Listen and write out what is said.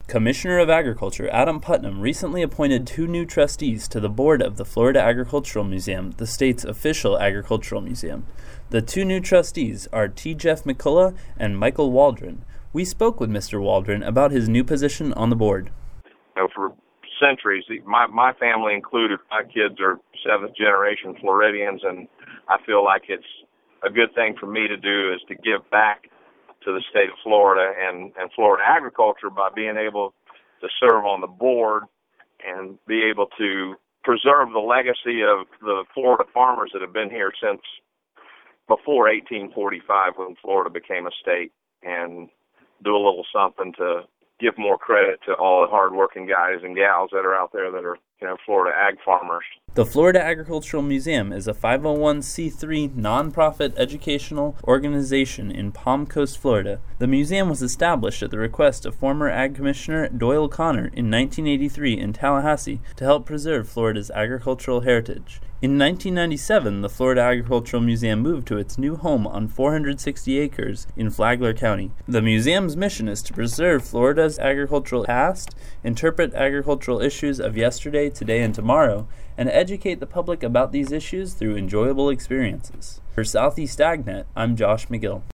Commissioner of Agriculture Adam Putnam recently appointed 2 new trustees to the board of the Florida Agricultural Museum, the state's official agricultural museum. The 2 new trustees are T. Jeff McCullough and Michael Waldron. We spoke with Mr. Waldron about his new position on the board. For centuries, my family included, my kids are 7th generation Floridians, and I feel like it's a good thing for me to do is to give back to the state of Florida and Florida agriculture by being able to serve on the board and be able to preserve the legacy of the Florida farmers that have been here since before 1845 when Florida became a state, and do a little something to give more credit to all the hardworking guys and gals that are out there that are, Florida ag farmers. The Florida Agricultural Museum is a 501c3 nonprofit educational organization in Palm Coast, Florida. The museum was established at the request of former Ag Commissioner Doyle Connor in 1983 in Tallahassee to help preserve Florida's agricultural heritage. In 1997, the Florida Agricultural Museum moved to its new home on 460 acres in Flagler County. The museum's mission is to preserve Florida's agricultural past, interpret agricultural issues of yesterday, today, and tomorrow, and educate the public about these issues through enjoyable experiences. For Southeast AgNet, I'm Josh McGill.